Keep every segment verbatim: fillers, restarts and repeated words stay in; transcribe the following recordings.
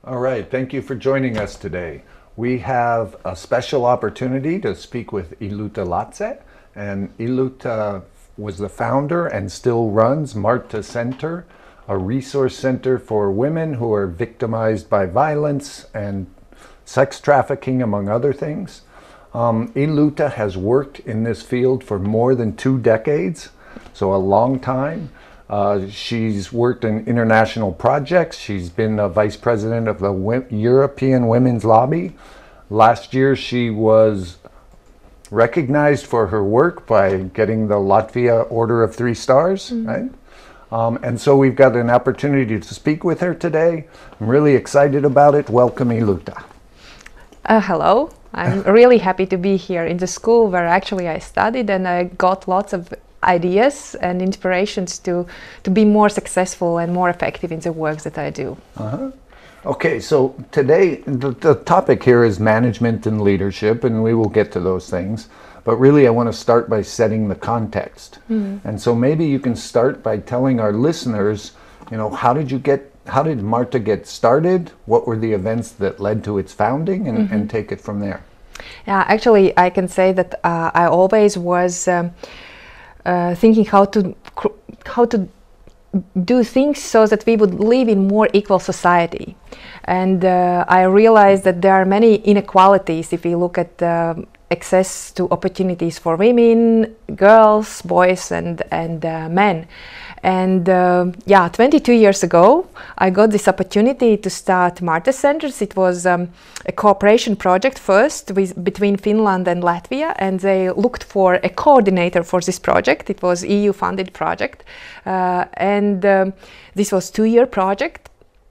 All right, thank you for joining us today. We have a special opportunity to speak with Iluta Latze, and Iluta was the founder and still runs Marta Center, a resource center for women who are victimized by violence and sex trafficking, among other things. Um, Iluta has worked in this field for more than two decades, so a long time. Uh, she's worked in international projects. She's been a vice president of the Wo- European Women's Lobby. Last year, she was recognized for her work by getting the Latvia Order of Three Stars, mm-hmm. right? Um, and so we've got an opportunity to speak with her today. I'm really excited about it. Welcome, Iluta. Uh, hello. I'm really happy to be here in the school where actually I studied, and I got lots of ideas and inspirations to to be more successful and more effective in the work that I do. Uh-huh. Okay, so today the, the topic here is management and leadership, and we will get to those things. But really I want to start by setting the context. Mm-hmm. And so maybe you can start by telling our listeners, you know, how did you get, how did Marta get started? What were the events that led to its founding, and, mm-hmm. and take it from there? Yeah, actually I can say that uh, I always was um, Uh, thinking how to how to do things so that we would live in more equal society, and uh, I realized that there are many inequalities if we look at uh, access to opportunities for women, girls, boys, and and uh, men. And uh, yeah, twenty-two years ago, I got this opportunity to start Marta Centers. It was um, a cooperation project first with, between Finland and Latvia, and they looked for a coordinator for this project. It was E U-funded project, uh, and um, this was two-year project.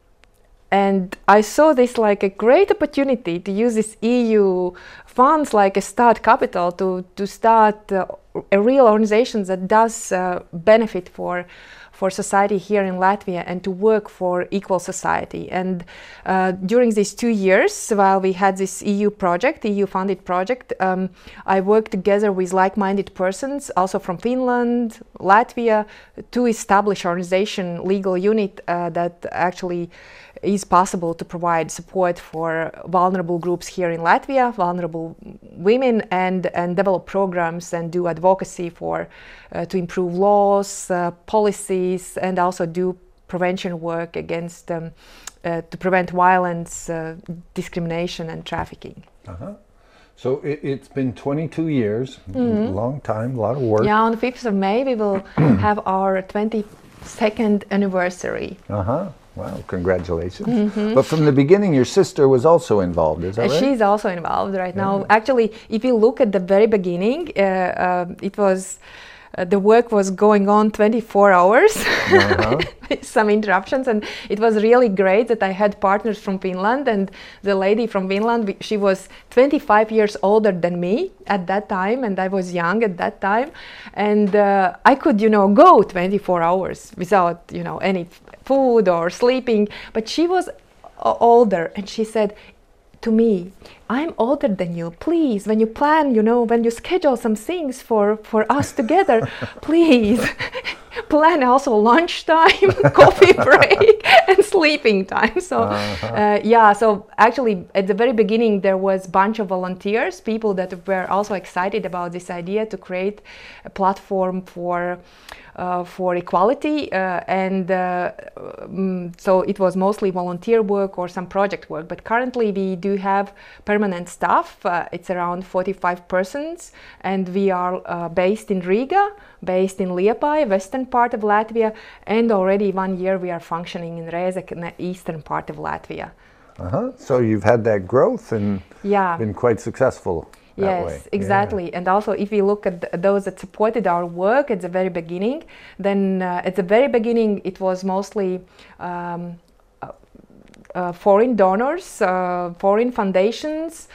And I saw this like a great opportunity to use this E U funds like a start capital to, to start uh, a real organization that does uh, benefit for for society here in Latvia and to work for equal society. And uh, during these two years, while we had this E U project, E U-funded project, um, I worked together with like-minded persons, also from Finland, Latvia, to establish organization, legal unit uh, that actually is possible to provide support for vulnerable groups here in Latvia, vulnerable women, and, and develop programs and do advocacy for uh, to improve laws, uh, policies, and also do prevention work against um, uh, to prevent violence, uh, discrimination, and trafficking. Uh-huh. So it, it's been twenty-two years, mm-hmm. a long time, a lot of work. Yeah, on the fifth of May we will have our twenty-second anniversary. Uh-huh. Wow, congratulations. Mm-hmm. But from the beginning, your sister was also involved, is that right? She's also involved right yeah. now. Actually, if you look at the very beginning, uh, uh, it was, uh, the work was going on twenty-four hours, uh-huh. some interruptions, and it was really great that I had partners from Finland, and the lady from Finland, she was twenty-five years older than me at that time, and I was young at that time, and uh, I could, you know, go twenty-four hours without, you know, any food or sleeping, but she was uh, older, and she said to me, I'm older than you, please, when you plan, you know, when you schedule some things for, for us together, please plan also lunchtime, coffee break, and sleeping time. So uh-huh. uh, yeah, so actually at the very beginning there was a bunch of volunteers, people that were also excited about this idea to create a platform for Uh, for equality, uh, and uh, um, so it was mostly volunteer work or some project work, but currently we do have permanent staff. Uh, it's around forty-five persons, and we are uh, based in Riga, based in Liepāja, western part of Latvia, and already one year we are functioning in Rēzekne, eastern part of Latvia. Uh-huh. So you've had that growth and yeah. been quite successful. Yes, way. exactly. Yeah. And also if you look at th those that supported our work at the very beginning, then uh, at the very beginning it was mostly um, uh, uh, foreign donors, uh, foreign foundations,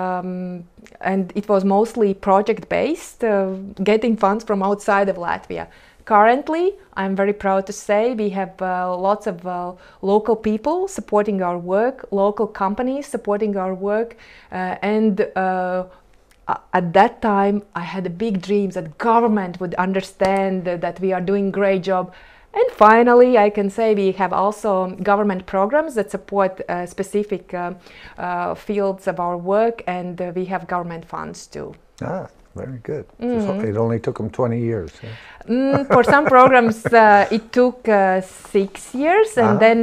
um, and it was mostly project-based, uh, getting funds from outside of Latvia. Currently, I'm very proud to say we have uh, lots of uh, local people supporting our work, local companies supporting our work, uh, and uh, at that time I had a big dream that government would understand uh, that we are doing great job, And finally, I can say we have also government programs that support uh, specific uh, uh, fields of our work, and uh, we have government funds too. Ah, very good. Mm-hmm. So it only took them twenty years. Yeah? Mm, for some programs, uh, it took uh, six years, and Uh-huh. then,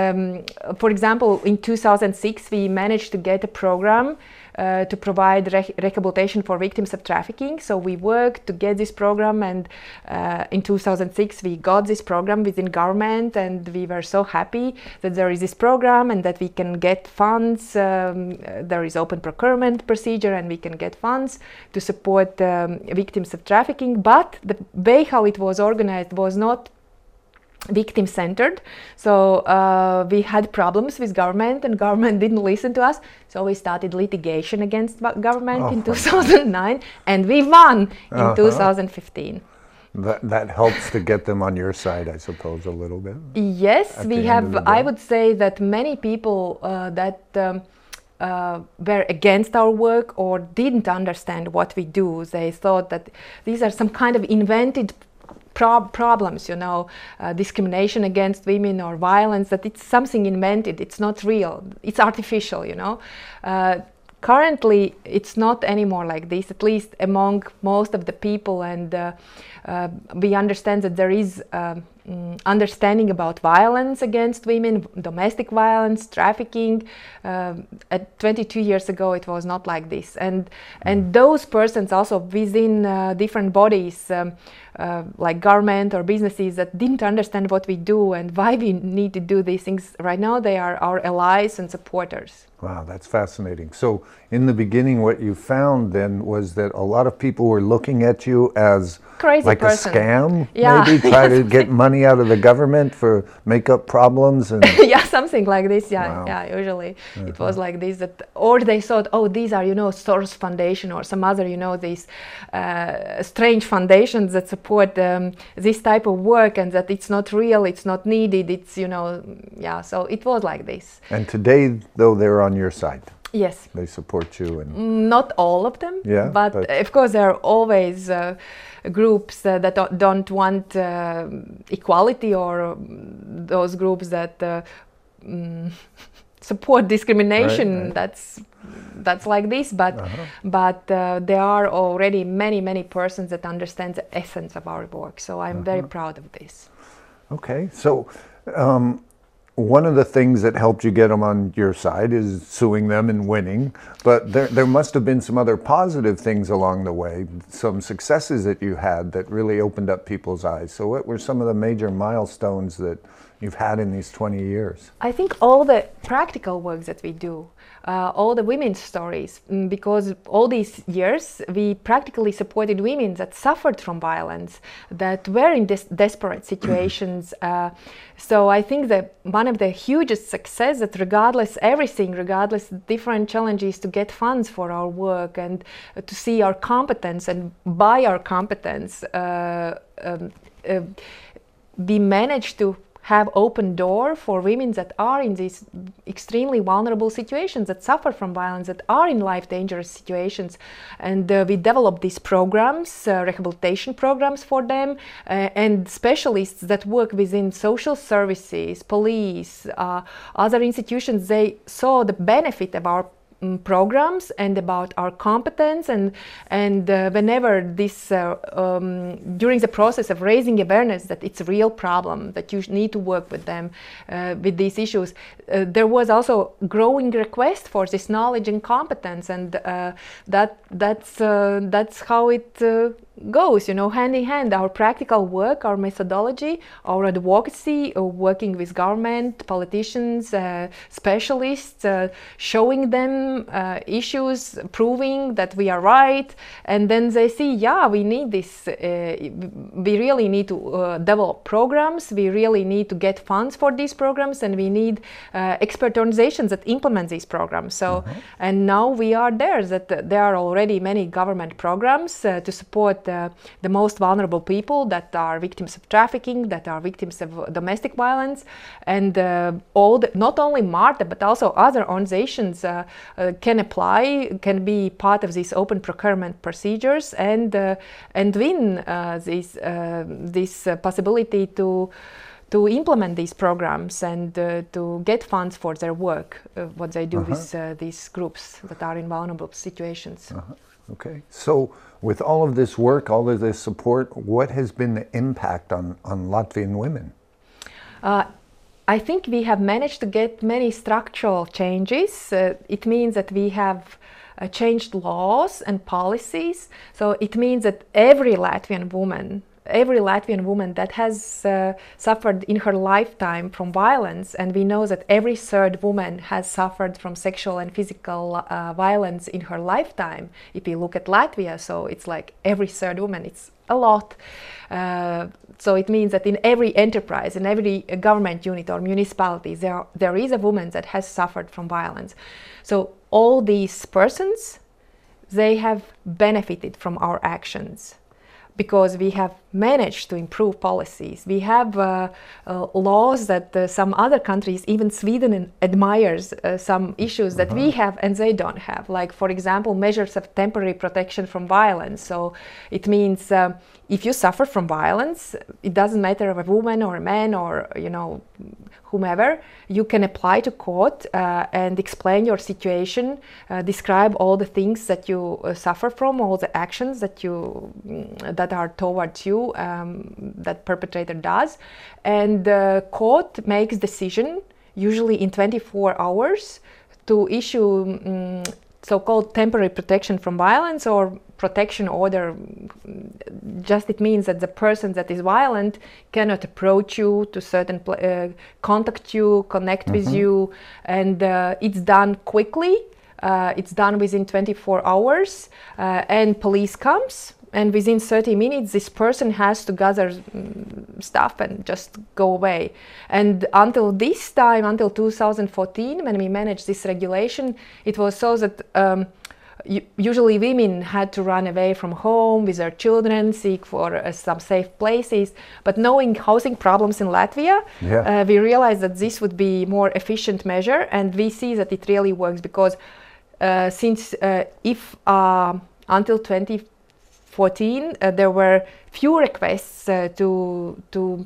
um, for example, in two thousand six, we managed to get a program uh, to provide re- rehabilitation for victims of trafficking. So we worked to get this program, and uh, in two thousand six, we got this program within government, and we were so happy that there is this program and that we can get funds. Um, there is open procurement procedure, and we can get funds to support um, victims of trafficking. But the way how it was organized was not victim-centered, so uh, we had problems with government, and government didn't listen to us, so we started litigation against government oh, in two thousand nine, and we won in uh-huh. two thousand fifteen. That, that helps to get them on your side, I suppose, a little bit. Yes, we have, I would say that many people uh, that um, Uh, were against our work or didn't understand what we do. They thought that these are some kind of invented pro- problems, you know, uh, discrimination against women or violence, that it's something invented, it's not real, it's artificial, you know. Uh, currently, it's not anymore like this, at least among most of the people, and uh, uh, we understand that there is um, Mm, understanding about violence against women, domestic violence, trafficking. Um, at twenty-two years ago, it was not like this, and and those persons also within uh, different bodies, um, uh, like government or businesses, that didn't understand what we do and why we need to do these things. Right now, they are our allies and supporters. Wow, that's fascinating. So, in the beginning, what you found then was that a lot of people were looking at you as crazy like person. a scam, yeah. maybe try to get money out of the government for make up problems, and yeah, something like this. Yeah, wow. yeah. Usually, uh-huh. it was like this. That, or they thought, oh, these are, you know, Soros Foundation or some other, you know, these uh, strange foundations that support um, this type of work, and that it's not real, it's not needed. It's, you know, yeah. So it was like this. And today, though, they're on your side. Yes. They support you, and not all of them. Yeah, but, but of course there are always uh, groups uh, that don't want uh, equality, or um, those groups that uh, um, support discrimination. Right, right. That's that's like this. But uh-huh. but uh, there are already many many persons that understand the essence of our work. So I'm uh-huh. very proud of this. Okay, so. Um, One of the things that helped you get them on your side is suing them and winning, but there, there must have been some other positive things along the way, some successes that you had that really opened up people's eyes. So what were some of the major milestones that you've had in these twenty years? I think all the practical work that we do, uh, all the women's stories, mm, because all these years we practically supported women that suffered from violence, that were in des- desperate situations. uh, so I think that one of the hugest success, that regardless everything, regardless different challenges, to get funds for our work and uh, to see our competence, and by our competence, uh, um, uh, we managed to have open door for women that are in these extremely vulnerable situations, that suffer from violence, that are in life dangerous situations. And uh, we develop these programs, uh, rehabilitation programs for them, uh, and specialists that work within social services, police, uh, other institutions. They saw the benefit of our programs and about our competence, and and uh, whenever this uh, um, during the process of raising awareness that it's a real problem, that you need to work with them uh, with these issues, uh, there was also growing request for this knowledge and competence, and uh, that that's uh, that's how it uh, goes, you know, hand in hand. Our practical work, our methodology, our advocacy, uh, working with government, politicians, uh, specialists, uh, showing them uh, issues, proving that we are right, and then they see, yeah, we need this, uh, we really need to uh, develop programs, we really need to get funds for these programs, and we need uh, expert organizations that implement these programs. So, mm-hmm. and now we are there, that uh, there are already many government programs uh, to support support uh, the most vulnerable people that are victims of trafficking, that are victims of domestic violence, and uh, all the, not only MARTA but also other organizations uh, uh, can apply, can be part of these open procurement procedures, and uh, and win uh, this uh, this uh, possibility to. to implement these programs and uh, to get funds for their work, uh, what they do uh-huh. with uh, these groups that are in vulnerable situations. Uh-huh. Okay. So with all of this work, all of this support, what has been the impact on, on Latvian women? Uh, I think we have managed to get many structural changes. Uh, it means that we have uh, changed laws and policies. So it means that every Latvian woman every Latvian woman that has uh, suffered in her lifetime from violence, and we know that every third woman has suffered from sexual and physical uh, violence in her lifetime. If you look at Latvia, so it's like every third woman, it's a lot. Uh, so it means that in every enterprise, in every government unit or municipality, there, there is a woman that has suffered from violence. So all these persons, they have benefited from our actions, because we have managed to improve policies. We have uh, uh, laws that uh, some other countries, even Sweden, admires uh, some issues that uh-huh. we have and they don't have. Like, for example, measures of temporary protection from violence. So it means um, if you suffer from violence, it doesn't matter if a woman or a man or, you know, whomever, you can apply to court uh, and explain your situation, uh, describe all the things that you uh, suffer from, all the actions that you mm, that are towards you, um, that perpetrator does, and the court makes decision usually in twenty-four hours to issue um, so-called temporary protection from violence or protection order. Just it means that the person that is violent cannot approach you to certain pl- uh, contact you, connect mm-hmm. with you, and uh, it's done quickly. Uh, it's done within twenty-four hours, uh, and police comes. And within thirty minutes, this person has to gather um, stuff and just go away. And until this time, until two thousand fourteen, when we managed this regulation, it was so that um, usually women had to run away from home with their children, seek for uh, some safe places. But knowing housing problems in Latvia, yeah. uh, we realized that this would be more efficient measure, and we see that it really works, because uh, since uh, if uh, until twenty fourteen uh, there were few requests uh, to to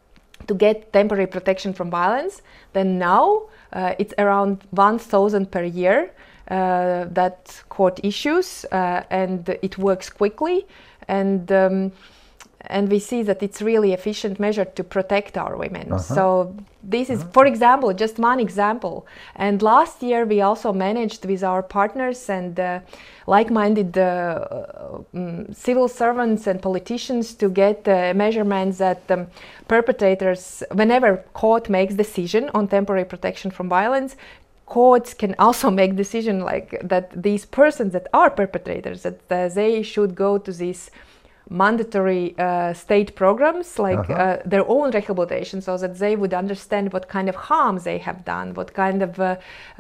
to get temporary protection from violence, then now uh, it's around one thousand per year uh, that court issues, uh, and it works quickly, and um, and we see that it's really efficient measure to protect our women. Uh-huh. So this is, uh-huh. for example, just one example. And last year we also managed with our partners and uh, like-minded uh, um, civil servants and politicians to get uh, measurements that um, perpetrators, whenever court makes decision on temporary protection from violence, courts can also make decision like that these persons that are perpetrators, that uh, they should go to these mandatory uh, state programs, like uh-huh. uh, their own rehabilitation, so that they would understand what kind of harm they have done, what kind of, uh,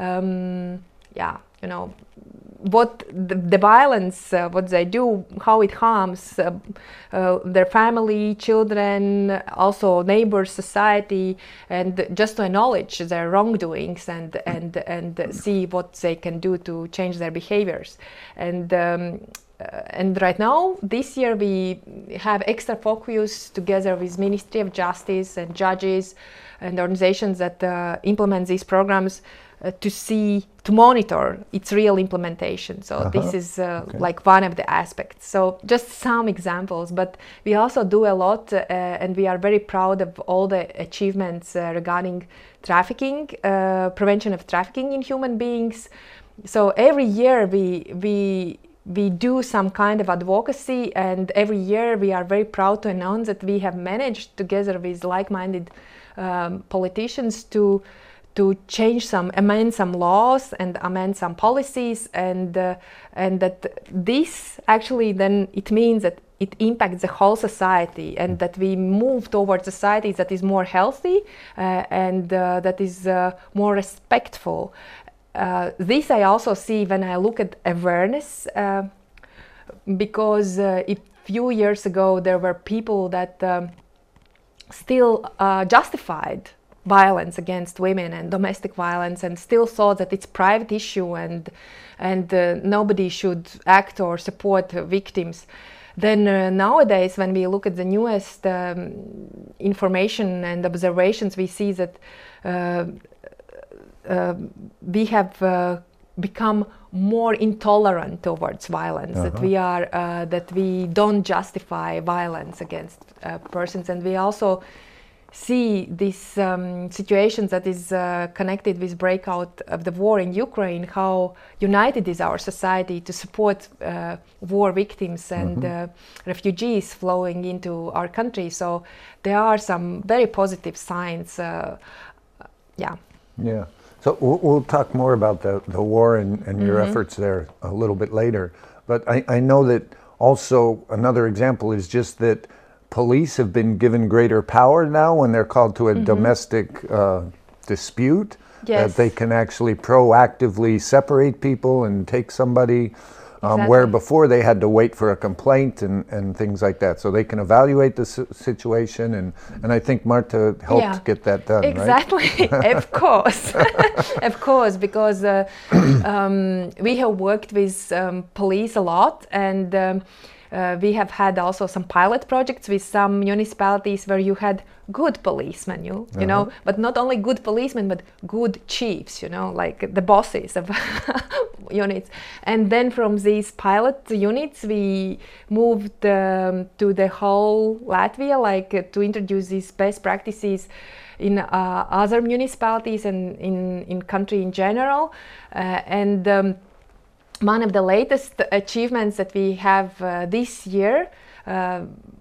um, yeah, you know, what the, the violence, uh, what they do, how it harms uh, uh, their family, children, also neighbors, society, and just to acknowledge their wrongdoings and and and see what they can do to change their behaviors. And um, Uh, and right now, this year, we have extra focus together with Ministry of Justice and judges and organizations that uh, implement these programs uh, to see, to monitor its real implementation. So uh-huh. this is uh, okay. like one of the aspects. So just some examples, but we also do a lot, uh, and we are very proud of all the achievements uh, regarding trafficking, uh, prevention of trafficking in human beings. So every year we we we do some kind of advocacy, and every year we are very proud to announce that we have managed, together with like-minded um, politicians, to to change some, amend some laws and amend some policies, and uh, and that this actually then it means that it impacts the whole society, and that we move towards society that is more healthy uh, and uh, that is uh, more respectful. Uh, this I also see when I look at awareness, uh, because uh, if few years ago there were people that um, still uh, justified violence against women and domestic violence, and still thought that it's private issue and and uh, nobody should act or support uh, victims. Then uh, nowadays, when we look at the newest um, information and observations, we see that uh, uh, we have uh, become more intolerant towards violence. Uh-huh. That we are uh, that we don't justify violence against uh, persons, and we also see these um, situations that is uh, connected with breakout of the war in Ukraine, how united is our society to support uh, war victims and mm-hmm. uh, refugees flowing into our country. So there are some very positive signs. Uh, yeah. Yeah. So we'll, we'll talk more about the, the war and, and your mm-hmm. efforts there a little bit later. But I, I know that also another example is just that police have been given greater power now when they're called to a mm-hmm. domestic uh, dispute, yes. that they can actually proactively separate people and take somebody, um, exactly. where before they had to wait for a complaint and, and things like that. So they can evaluate the si- situation, and, and I think Marta helped yeah. get that done, exactly. right? Of course, of course, because uh, um, we have worked with um, police a lot, and um, Uh, we have had also some pilot projects with some municipalities where you had good policemen, you, you uh-huh. know, but not only good policemen, but good chiefs, you know, like the bosses of units. And then from these pilot units, we moved um, to the whole Latvia, like uh, to introduce these best practices in uh, other municipalities and in, in country in general. Uh, and um, One of the latest achievements that we have uh, this year, uh,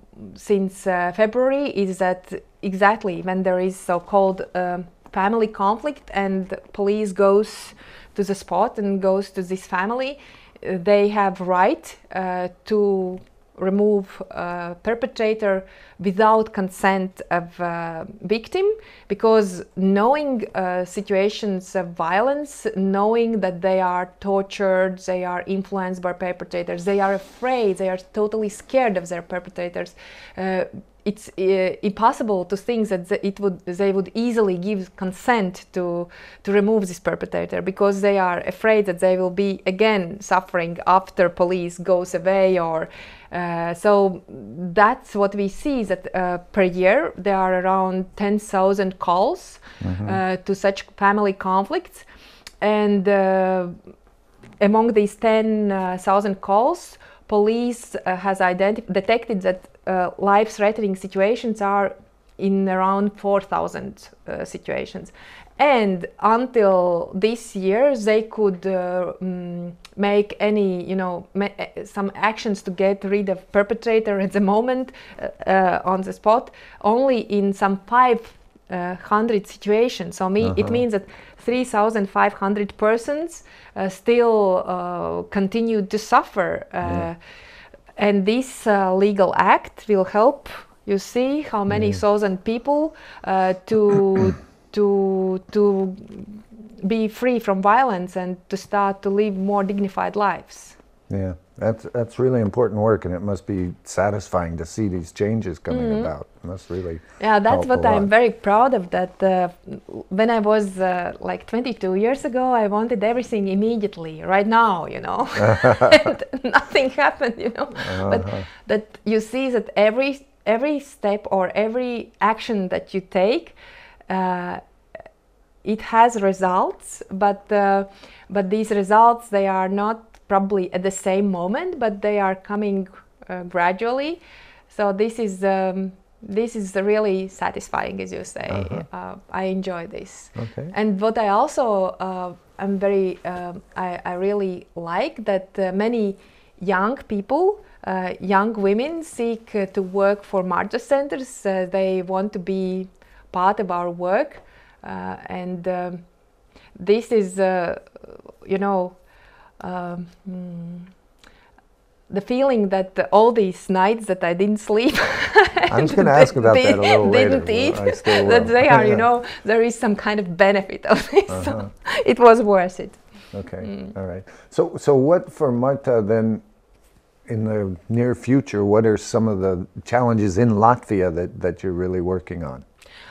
since uh, February, is that exactly when there is so-called um, family conflict and police goes to the spot and goes to this family, uh, they have right uh, to remove a perpetrator without consent of uh, victim, because knowing uh, situations of violence, knowing that they are tortured, they are influenced by perpetrators, they are afraid, they are totally scared of their perpetrators, uh, it's uh, impossible to think that the, it would they would easily give consent to to remove this perpetrator, because they are afraid that they will be again suffering after police goes away. Or uh, so that's what we see, that uh, per year there are around ten thousand calls mm-hmm. uh, to such family conflicts, and uh, among these ten thousand calls, police uh, has identi- detected that uh, life-threatening situations are in around four thousand uh, situations. And until this year, they could uh, mm, make any, you know, ma- some actions to get rid of perpetrator at the moment uh, uh, on the spot, only in some five uh, hundred situations. So me, uh-huh. it means that three thousand five hundred persons uh, still uh, continue to suffer. Uh, yeah. And this uh, legal act will help, you see, how many yeah. thousand people uh, to to to be free from violence and to start to live more dignified lives. Yeah, that's that's really important work, and it must be satisfying to see these changes coming mm-hmm. about. It must really yeah, that's help what a I'm lot. very proud of. That uh, when I was uh, like twenty-two years ago, I wanted everything immediately, right now, you know, and nothing happened, you know. Uh-huh. But that you see that every every step or every action that you take, uh, it has results, but uh, but these results, they are not probably at the same moment, but they are coming uh, gradually. So this is um, this is really satisfying, as you say. Uh-huh. Uh, I enjoy this. Okay. And what I also uh, I'm very um, I, I really like that uh, many young people, uh, young women, seek uh, to work for Marta centers. Uh, they want to be part of our work, uh, and um, this is uh, you know. Um, hmm, the feeling that the, all these nights that I didn't sleep, I was going to ask about that a little didn't later. Eat, that they are, you know, there is some kind of benefit of this. Uh-huh. So it was worth it. Okay, Mm. all right. So, so what for Marta then in the near future, what are some of the challenges in Latvia that, that you're really working on?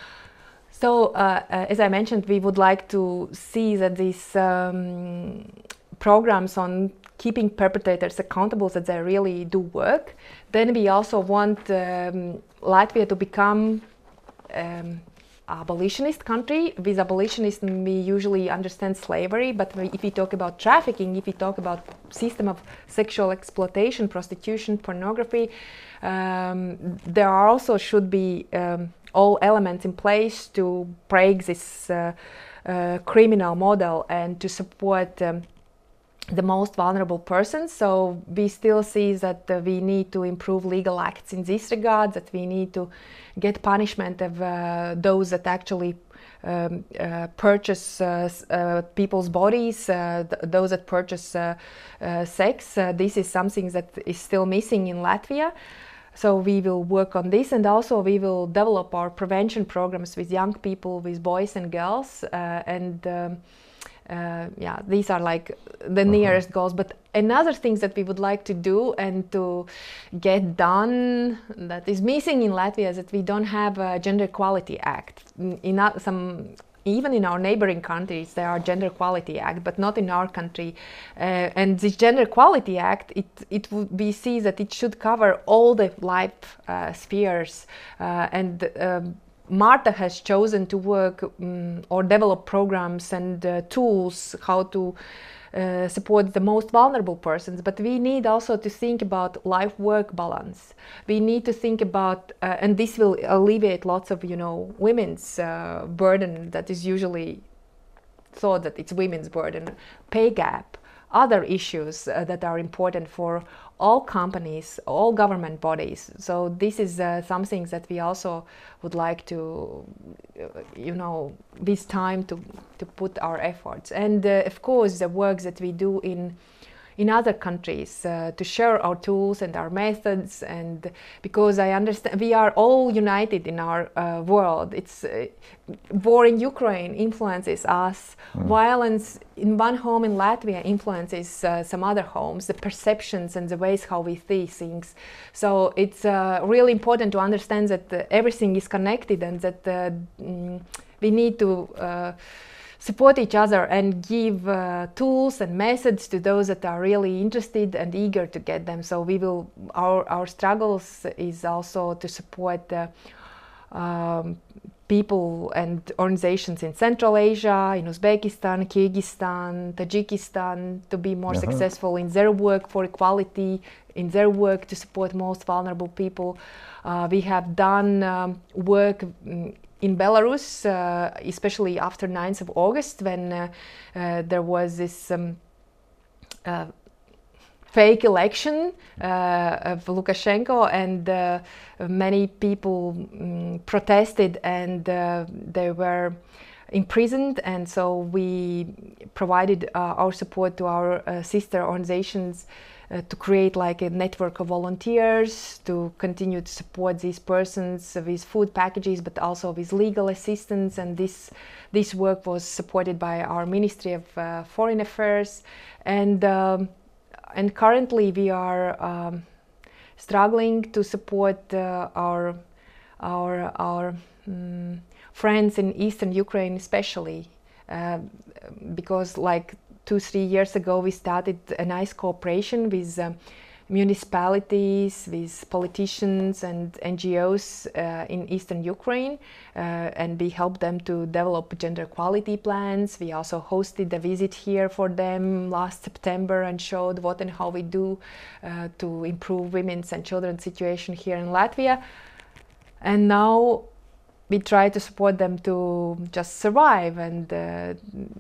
So, uh, uh, as I mentioned, we would like to see that these um, programs on keeping perpetrators accountable, that they really do work. Then we also want um, Latvia to become um, abolitionist country. With abolitionism, we usually understand slavery, but we, if we talk about trafficking, if we talk about system of sexual exploitation, prostitution, pornography, um, there are also should be um, all elements in place to break this uh, uh, criminal model and to support um, the most vulnerable persons. So we still see that uh, we need to improve legal acts in this regard, that we need to get punishment of uh, those that actually um, uh, purchase uh, uh, people's bodies, uh, th those that purchase uh, uh, sex. Uh, this is something that is still missing in Latvia. So we will work on this, and also we will develop our prevention programs with young people, with boys and girls, uh, and um, Uh, yeah, these are like the nearest uh-huh. goals. But another thing that we would like to do and to get done that is missing in Latvia is that we don't have a Gender Equality Act. In, in uh, some, even in our neighboring countries, there are Gender Equality Act, but not in our country. Uh, and this Gender Equality Act, it it would we see that it should cover all the life uh, spheres uh, and. Um, Marta has chosen to work um, or develop programs and uh, tools how to uh, support the most vulnerable persons, but we need also to think about life-work balance. We need to think about, uh, and this will alleviate lots of, you know, women's uh, burden that is usually thought that it's women's burden, pay gap, other issues uh, that are important for all companies, all government bodies. So this is uh, something that we also would like to, uh, you know, this time to, to put our efforts. And uh, of course, the work that we do in in other countries uh, to share our tools and our methods, and because I understand we are all united in our uh, world. It's uh, war in Ukraine influences us. Mm. Violence in one home in Latvia influences uh, some other homes, the perceptions and the ways how we see things. So it's uh, really important to understand that uh, everything is connected, and that uh, mm, we need to uh, support each other and give uh, tools and methods to those that are really interested and eager to get them. So we will, our, our struggles is also to support uh, um, people and organizations in Central Asia, in Uzbekistan, Kyrgyzstan, Tajikistan, to be more uh-huh. successful in their work for equality, in their work to support most vulnerable people. Uh, we have done um, work um, in Belarus, uh, especially after ninth of August, when uh, uh, there was this um, uh, fake election uh, of Lukashenko, and uh, many people um, protested, and uh, they were imprisoned. And so we provided uh, our support to our uh, sister organizations Uh, to create like a network of volunteers to continue to support these persons with food packages, but also with legal assistance. And this this work was supported by our Ministry of uh, Foreign Affairs. And um, and currently we are um, struggling to support uh, our our our um, friends in Eastern Ukraine, especially uh, because like. Two, three years ago, we started a nice cooperation with um, municipalities, with politicians and N G Os uh, in Eastern Ukraine, uh, and we helped them to develop gender equality plans. We also hosted a visit here for them last September and showed what and how we do uh, to improve women's and children's situation here in Latvia. And now we try to support them to just survive and uh,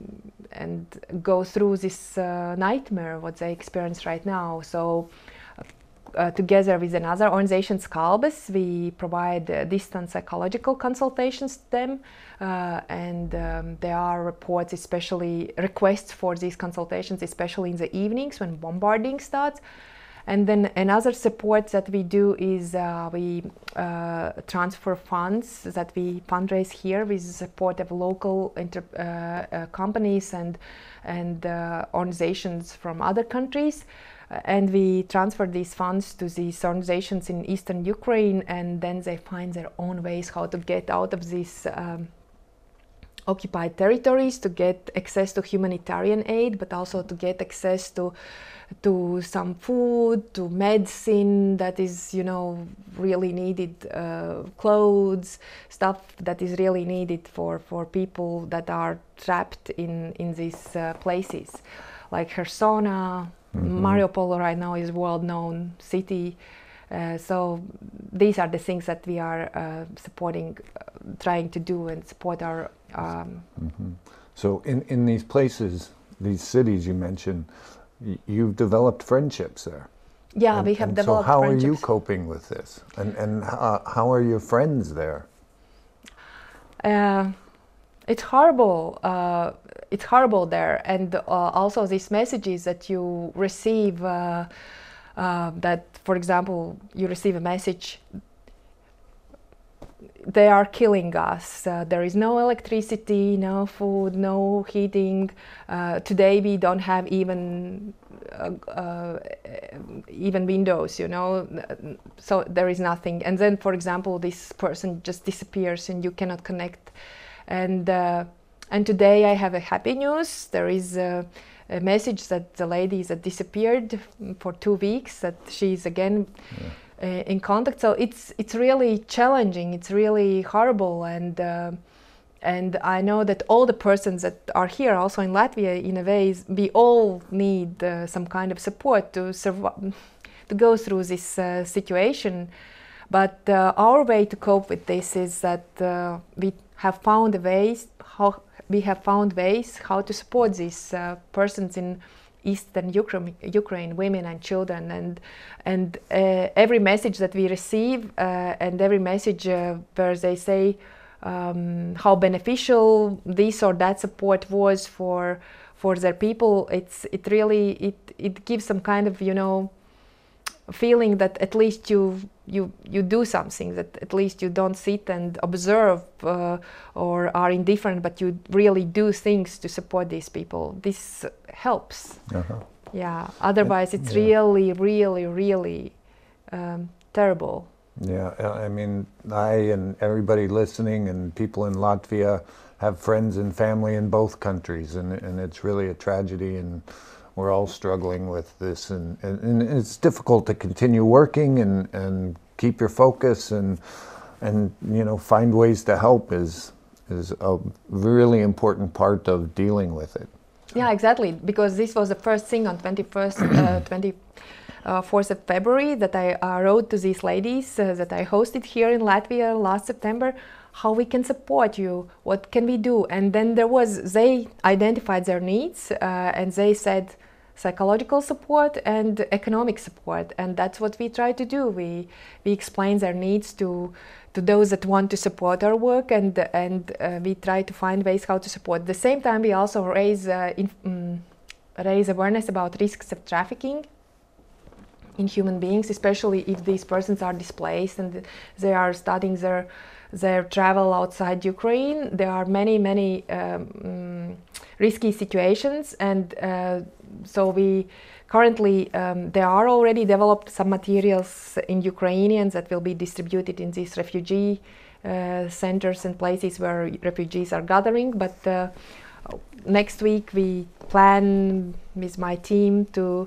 and go through this uh, nightmare what they experience right now. So uh, together with another organization, Skalbes, we provide uh, distant psychological consultations to them, uh, and um, there are reports, especially requests for these consultations, especially in the evenings when bombarding starts. And then another support that we do is uh, we uh, transfer funds that we fundraise here with the support of local inter uh, uh, companies and and uh, organizations from other countries. and we transfer these funds to these organizations in eastern Ukraine, and then they find their own ways how to get out of these um, occupied territories, to get access to humanitarian aid, but also to get access to to some food, to medicine that is, you know, really needed, uh, clothes, stuff that is really needed for, for people that are trapped in, in these uh, places. Like Khersona, mm-hmm. Mariupol right now is a world-known city. Uh, so these are the things that we are uh, supporting, uh, trying to do and support our... Um, mm-hmm. So in, in these places, these cities you mentioned, you've developed friendships there. Yeah, and, we have and developed so how friendships. are you coping with this? And, and uh, how are your friends there? Uh, it's horrible. Uh, it's horrible there. And uh, also these messages that you receive, uh, uh, that, for example, you receive a message, they are killing us. Uh, there is no electricity, no food, no heating. Uh, today we don't have even uh, uh, even windows, you know. So there is nothing. And then, for example, this person just disappears and you cannot connect. And uh, and today I have a happy news. There is a, a message that the lady that disappeared for two weeks, that she's again. Yeah. Uh, in contact. So it's it's really challenging, it's really horrible, and uh, and I know that all the persons that are here also in Latvia, in a way, we all need uh, some kind of support to survive, to go through this uh, situation. But uh, our way to cope with this is that uh, we have found ways how we have found ways how to support these uh, persons in Eastern Ukraine, Ukraine, women and children, and and uh, every message that we receive, uh, and every message uh, where they say um, how beneficial this or that support was for for their people, it's it really it it gives some kind of, you know, feeling that at least you you you do something, that at least you don't sit and observe uh, or are indifferent, but you really do things to support these people. This helps. Uh-huh. Yeah, otherwise it's yeah. really really really um, terrible. Yeah, I mean, I and everybody listening and people in Latvia have friends and family in both countries, and and it's really a tragedy, and we're all struggling with this, and, and, and it's difficult to continue working and, and keep your focus and and you know, find ways to help is is a really important part of dealing with it. Yeah, exactly, because this was the first thing on twenty-first, uh, twenty-fourth of February that I uh, wrote to these ladies uh, that I hosted here in Latvia last September. How we can support you, what can we do? And then there was, they identified their needs uh, and they said psychological support and economic support, and that's what we try to do. We we explain their needs to to those that want to support our work, and and uh, we try to find ways how to support. At the same time, we also raise uh, in, um, raise awareness about risks of trafficking in human beings, especially if these persons are displaced and they are starting their their travel outside Ukraine. There are many, many um, risky situations, and uh, so we currently, um, there are already developed some materials in Ukrainians that will be distributed in these refugee uh, centers and places where refugees are gathering. But uh, next week we plan with my team to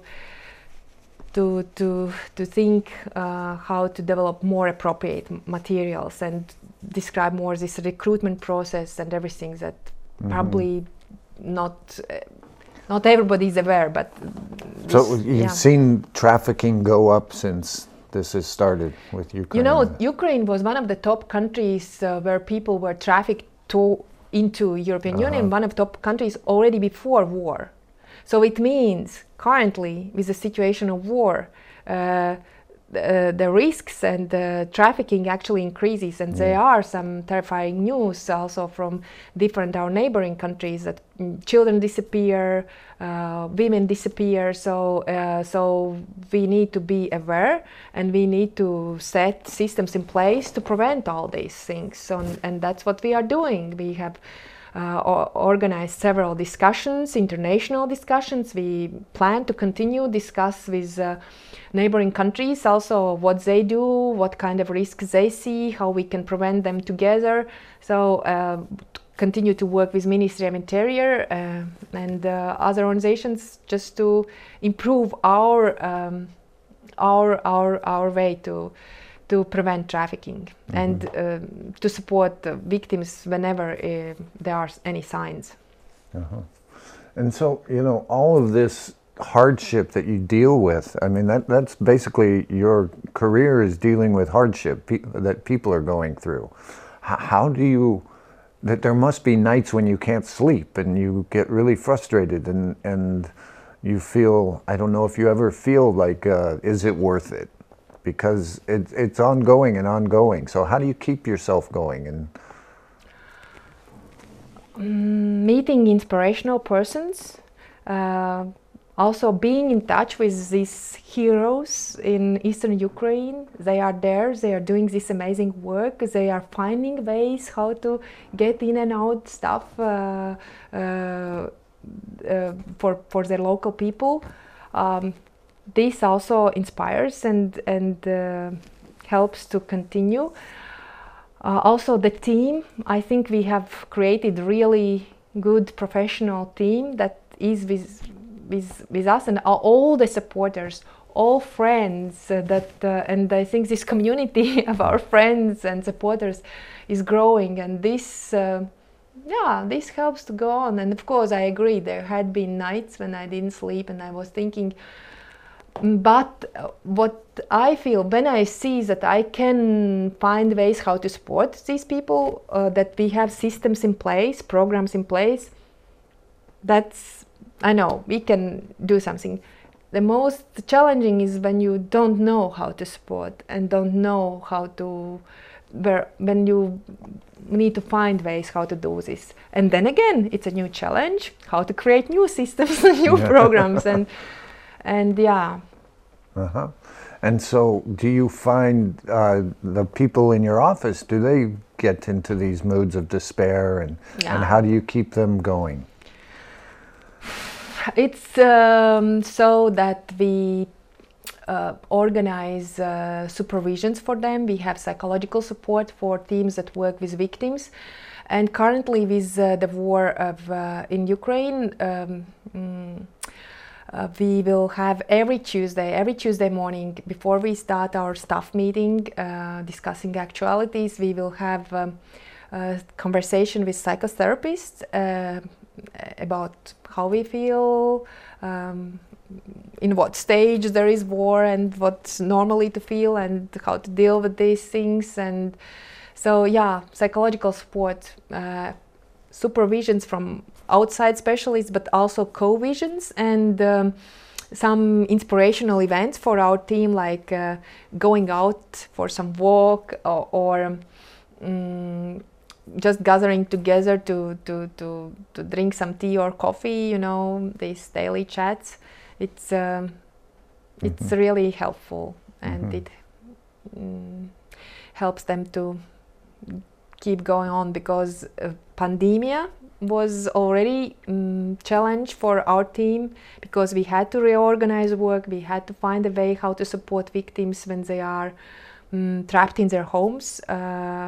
to to to think uh, how to develop more appropriate materials and describe more this recruitment process and everything that mm-hmm. probably not uh, not everybody is aware. But this, so you've yeah. seen trafficking go up since this has started with Ukraine. You know, Ukraine was one of the top countries uh, where people were trafficked to into European uh-huh. Union. One of the top countries already before war. So it means currently, with the situation of war, uh, the, the risks and the trafficking actually increases, and mm. there are some terrifying news also from different our neighboring countries that mm, children disappear, uh, women disappear. So, uh, so we need to be aware, and we need to set systems in place to prevent all these things. So, and that's what we are doing. We have. uh, or organized several discussions, international discussions. We plan to continue discuss with uh, neighboring countries also what they do, what kind of risks they see, how we can prevent them together. So uh, continue to work with Ministry of Interior uh, and uh, other organizations just to improve our um, our our our way to to prevent trafficking mm-hmm. and um, to support the victims whenever uh, there are any signs. Uh-huh. And so, you know, all of this hardship that you deal with, I mean, that that's basically your career is dealing with hardship pe- that people are going through. H- how do you, that there must be nights when you can't sleep and you get really frustrated and, and you feel, I don't know if you ever feel like, uh, is it worth it? Because it, it's ongoing and ongoing. So how do you keep yourself going? And mm, meeting inspirational persons, uh, also being in touch with these heroes in Eastern Ukraine. They are there, they are doing this amazing work, they are finding ways how to get in and out stuff uh, uh, uh, for, for the local people. Um, This also inspires and, and uh, helps to continue. Uh, also the team, I think we have created really good professional team that is with, with, with us and all the supporters, all friends uh, that, uh, and I think this community of our friends and supporters is growing, and this, uh, yeah, this helps to go on. And of course I agree, there had been nights when I didn't sleep and I was thinking, but what I feel when I see that I can find ways how to support these people, uh, that we have systems in place, programs in place, that's, I know, we can do something. The most challenging is when you don't know how to support and don't know how to, where, when you need to find ways how to do this. And then again, it's a new challenge, how to create new systems and new yeah. programs. and. And yeah. Uh-huh. And so do you find uh, the people in your office, do they get into these moods of despair, and, yeah. and how do you keep them going? It's um, so that we uh, organize uh, supervisions for them. We have psychological support for teams that work with victims. And currently with uh, the war of, uh, in Ukraine, um, mm, Uh, we will have every Tuesday, every Tuesday morning before we start our staff meeting, uh, discussing actualities, we will have um, a conversation with psychotherapists uh, about how we feel, um, in what stage there is war and what's normally to feel and how to deal with these things. And so, yeah, psychological support, uh, supervisions from outside specialists, but also co-visions and um, some inspirational events for our team, like uh, going out for some walk or, or um, just gathering together to, to, to, to drink some tea or coffee, you know, these daily chats. It's, um, mm-hmm. it's really helpful, and mm-hmm. it um, helps them to keep going on, because uh, pandemia was already a um, challenge for our team, because we had to reorganize work, we had to find a way how to support victims when they are um, trapped in their homes, uh,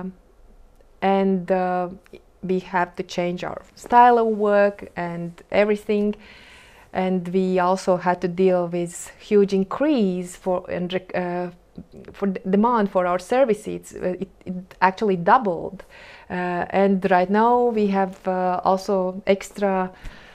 and uh, we have to change our style of work and everything. And we also had to deal with huge increase for and uh, for demand for our services. It, it actually doubled. Uh, and right now we have uh, also extra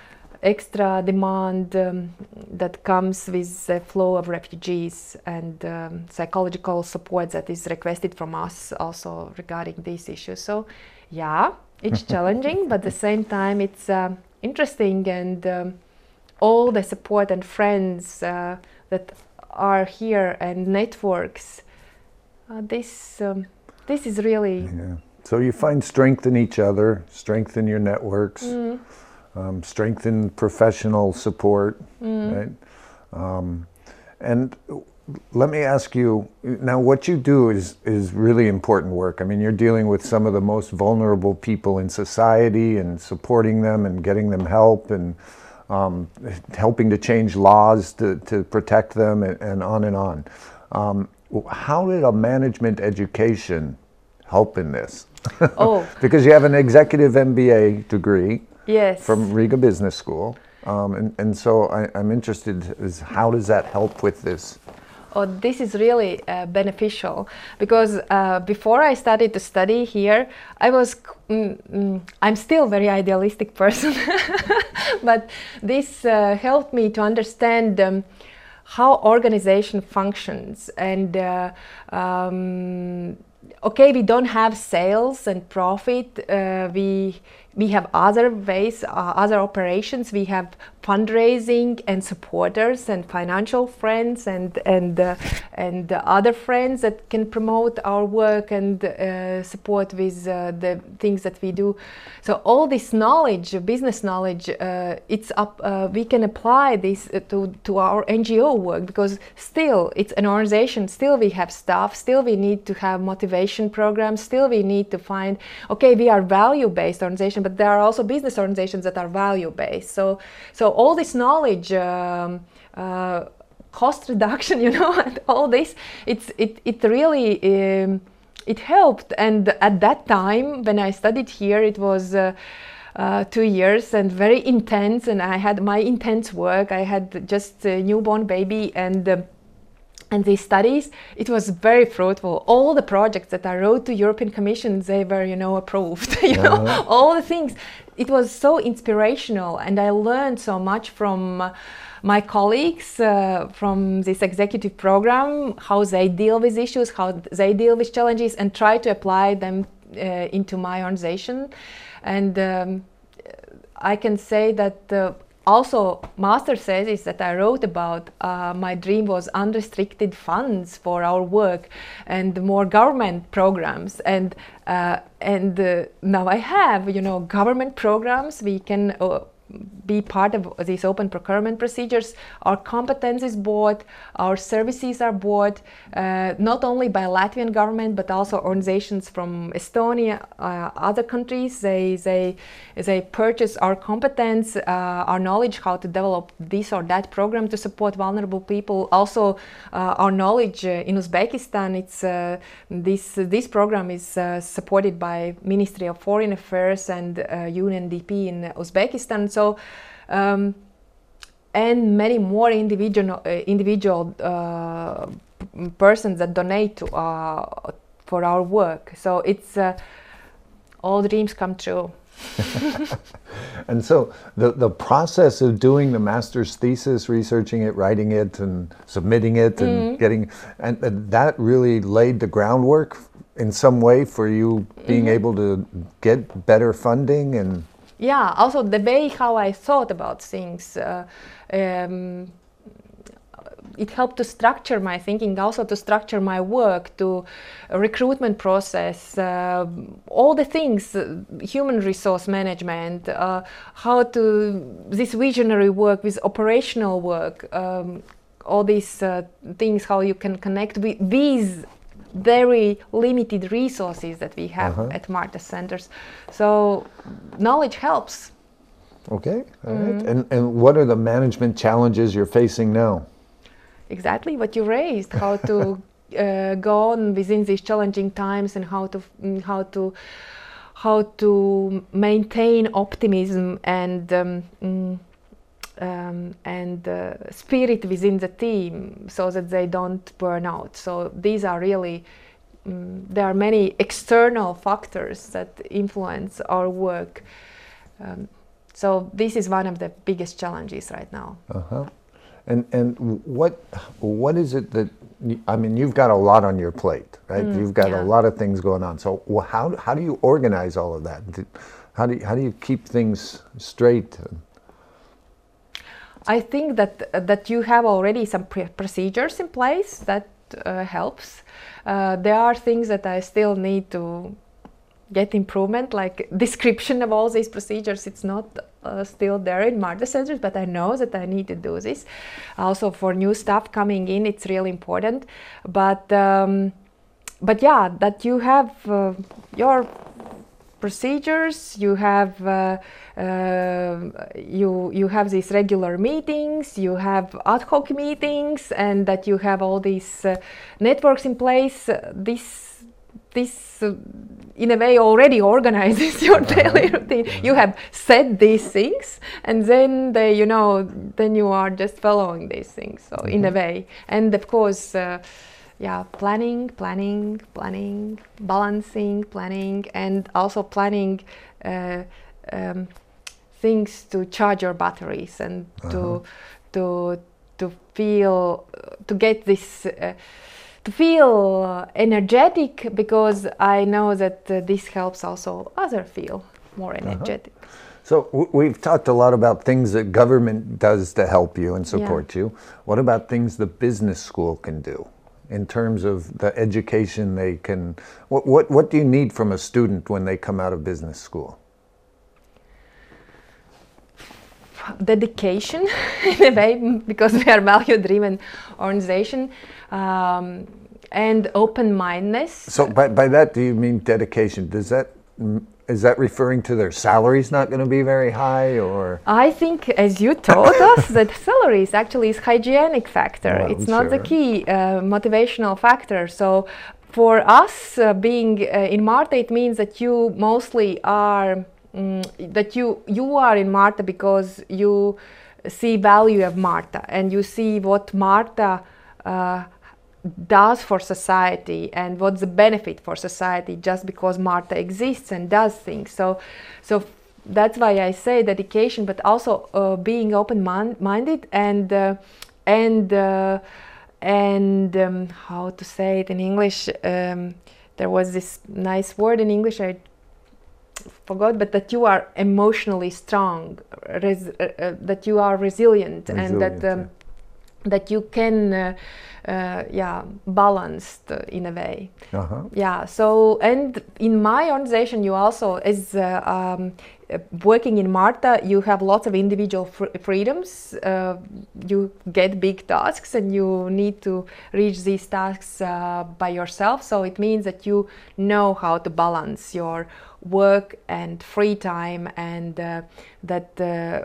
extra demand um, that comes with the flow of refugees, and um, psychological support that is requested from us also regarding these issues. So yeah, it's challenging, but at the same time it's uh, interesting, and um, all the support and friends uh, that are here and networks, uh, this um, this is really... Yeah. So you find strength in each other, strength in your networks, mm. um, strength in professional support, mm. right? Um, and let me ask you now, what you do is is really important work. I mean, you're dealing with some of the most vulnerable people in society and supporting them and getting them help and um, helping to change laws to, to protect them and, and on and on. Um, how did a management education help in this? Oh, Because you have an executive M B A degree yes. from Riga Business School. Um, and, and so I, I'm interested, is how does that help with this? Oh, this is really uh, beneficial because uh, before I started to study here, I was, mm, mm, I'm still a very idealistic person, but this uh, helped me to understand um, how organization functions. And uh, um, okay, we don't have sales and profit, uh, we we have other ways, uh, other operations. We have fundraising and supporters and financial friends and and uh, and uh, other friends that can promote our work and uh, support with uh, the things that we do. So all this knowledge, business knowledge, uh, it's up. Uh, we can apply this to to our N G O work because still it's an organization. Still we have staff. Still we need to have motivation programs. Still we need to find. Okay, we are value-based organization, but there are also business organizations that are value-based. So, so all this knowledge, um, uh, cost reduction, you know, and all this, it's it it really um, it helped. And at that time, when I studied here, it was. Uh, Uh, two years and very intense, and I had my intense work. I had just a newborn baby, and uh, and these studies, it was very fruitful. All the projects that I wrote to European Commission, they were, you know, approved. you know, Uh-huh. all the things. It was so inspirational, and I learned so much from uh, my colleagues uh, from this executive program, how they deal with issues, how they deal with challenges, and try to apply them uh, into my organization. And um, I can say that uh, also master thesis that I wrote about, uh, my dream was unrestricted funds for our work and more government programs. And uh, and uh, now I have, you know, government programs. We can uh, be part of these open procurement procedures. Our competence is bought, our services are bought, uh, not only by Latvian government, but also organizations from Estonia, uh, other countries. They, they, they purchase our competence, uh, our knowledge how to develop this or that program to support vulnerable people. Also, uh, our knowledge uh, in Uzbekistan, it's, uh, this, this program is uh, supported by Ministry of Foreign Affairs and uh, U N D P in Uzbekistan. So So, um, and many more individual uh, individual uh, persons that donate to, uh, for our work. So it's uh, all dreams come true. And so the the process of doing the master's thesis, researching it, writing it, and submitting it, and mm-hmm. getting and, and that really laid the groundwork in some way for you being mm-hmm. able to get better funding and. Yeah, also the way how I thought about things, uh, um, it helped to structure my thinking, also to structure my work, to a recruitment process, uh, all the things, uh, human resource management, uh, how to, this visionary work with operational work, um, all these uh, things, how you can connect with these very limited resources that we have uh-huh. at Marta Centers. So knowledge helps. Okay, all mm-hmm. right. And, and what are the management challenges you're facing now? Exactly what you raised, how to uh, go on within these challenging times and how to, how to, how to maintain optimism and um, mm, Um, and uh, spirit within the team so that they don't burn out. So these are really, um, there are many external factors that influence our work. Um, so this is one of the biggest challenges right now. Uh-huh. And and what what is it that, I mean, you've got a lot on your plate, right? Mm, you've got yeah. a lot of things going on. So how, how do you organize all of that? How do you, how do you keep things straight? I think that uh, that you have already some pre procedures in place that uh, helps. Uh, there are things that I still need to get improvement, like description of all these procedures. It's not uh, still there in MARTA centers, but I know that I need to do this. Also for new staff coming in, it's really important. But um, but yeah, that you have uh, your procedures, you have uh, uh, you you have these regular meetings, you have ad hoc meetings, and that you have all these uh, networks in place. Uh, this this uh, in a way already organizes your daily routine. You have said these things, and then they, you know, then you are just following these things. So mm-hmm. in a way, and of course. Uh, Yeah, planning, planning, planning, balancing, planning, and also planning uh, um, things to charge your batteries and uh-huh. to to to feel to get this uh, to feel uh, energetic, because I know that uh, this helps also other feel more energetic. Uh-huh. So w- we've talked a lot about things that government does to help you and support yeah. you. What about things the business school can do? In terms of the education they can, what, what, what do you need from a student when they come out of business school? Dedication, in a way, because we are a value-driven organization, um, and open-mindedness. So by, by that, do you mean dedication? Does that, is that referring to their salaries not going to be very high, or? I think, as you told us, that salaries actually is hygienic factor. Well, it's not sure. the key uh, motivational factor. So for us uh, being uh, in MARTA, it means that you mostly are, um, that you, you are in MARTA because you see value of MARTA, and you see what MARTA uh, does for society and what's the benefit for society just because MARTA exists and does things. So, so that's why I say dedication, but also uh, being open-minded and uh, and uh, and um, how to say it in English. Um, there was this nice word in English I forgot, but that you are emotionally strong, res- uh, uh, that you are resilient, resilient and that um, yeah. that you can. Uh, Uh, yeah, balanced uh, in a way. Uh-huh. Yeah. So, and in my organization, you also, as uh, um, uh, working in MARTA, you have lots of individual fr- freedoms. Uh, you get big tasks, and you need to reach these tasks uh, by yourself. So it means that you know how to balance your work and free time, and uh, that. Uh,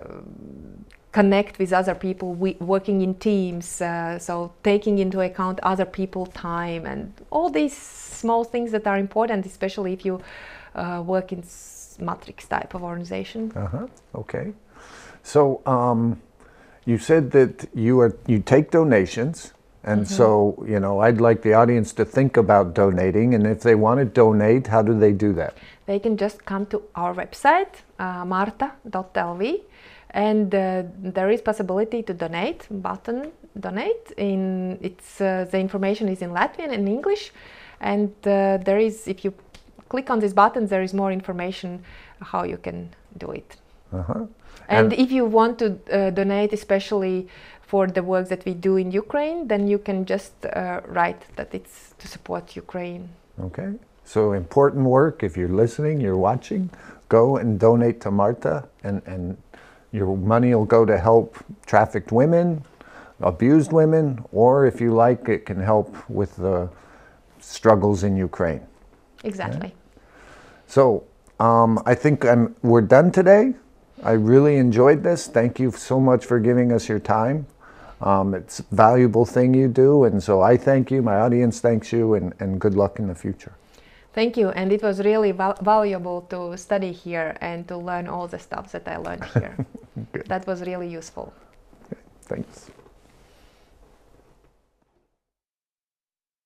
connect with other people, we, working in teams, uh, so taking into account other people's time and all these small things that are important, especially if you uh, work in s- matrix type of organization. Uh-huh. Okay. So um, you said that you are you take donations, and mm-hmm. so you know I'd like the audience to think about donating, and if they want to donate, how do they do that? They can just come to our website, uh, marta dot l v. And uh, there is possibility to donate, button donate. In it's uh, the information is in Latvian and English, and uh, there is, if you click on this button, there is more information how you can do it. Uh-huh. And, and if you want to uh, donate, especially for the work that we do in Ukraine, then you can just uh, write that it's to support Ukraine. Okay. So important work. If you're listening, you're watching, go and donate to MARTA, and and. Your money will go to help trafficked women, abused women, or if you like, it can help with the struggles in Ukraine. Exactly. Yeah? So um, I think I'm, we're done today. I really enjoyed this. Thank you so much for giving us your time. Um, it's a valuable thing you do, and so I thank you, my audience thanks you, and, and good luck in the future. Thank you, and it was really val- valuable to study here and to learn all the stuff that I learned here. That was really useful. Okay, thanks.